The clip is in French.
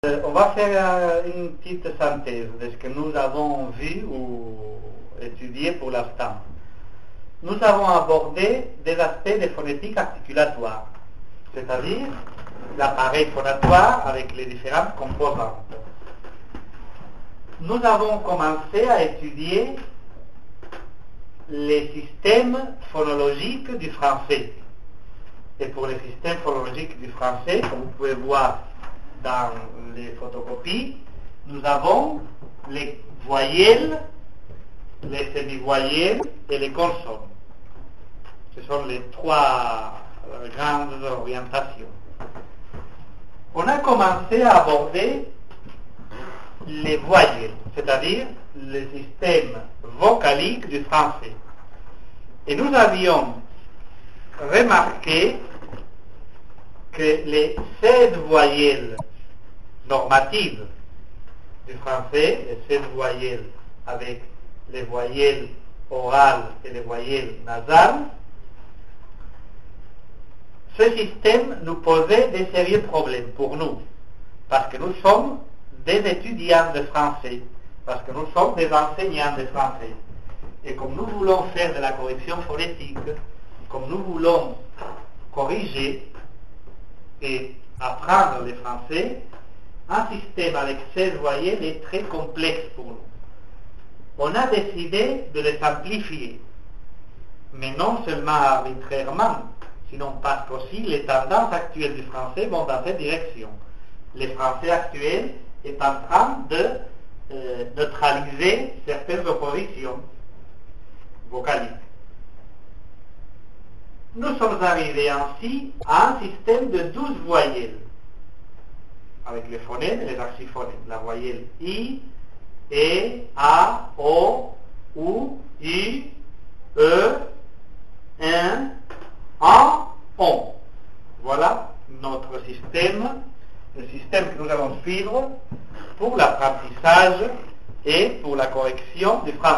On va faire une petite synthèse de ce que nous avons vu ou étudié pour l'instant. Nous avons abordé des aspects de phonétique articulatoire, c'est-à-dire l'appareil phonatoire avec les différentes composantes. Nous avons commencé à étudier les systèmes phonologiques du français. Et pour les systèmes phonologiques du français, comme vous pouvez voir dans les photocopies, nous avons les voyelles, les semi-voyelles et les consonnes. Ce sont les trois grandes orientations. On a commencé à aborder les voyelles, c'est-à-dire le système vocalique du français. Et nous avions remarqué que les 16 voyelles normatives du français, les 16 voyelles avec les voyelles orales et les voyelles nasales, ce système nous posait des sérieux problèmes pour nous, parce que nous sommes des étudiants de français, parce que nous sommes des enseignants de français. Et comme nous voulons faire de la correction phonétique, comme nous voulons corriger et apprendre le français, un système avec 16 voyelles est très complexe pour nous. On a décidé de les simplifier, mais non seulement arbitrairement, sinon parce qu'aussi les tendances actuelles du français vont dans cette direction. Le français actuel est en train de neutraliser certaines oppositions vocaliques. Nous sommes arrivés ainsi à un système de 12 voyelles, avec les phonèmes et les oxyphonèmes. La voyelle I, E, A, O, U, I, E, N, A, ON. Voilà notre système, le système que nous allons suivre pour l'apprentissage et pour la correction du français.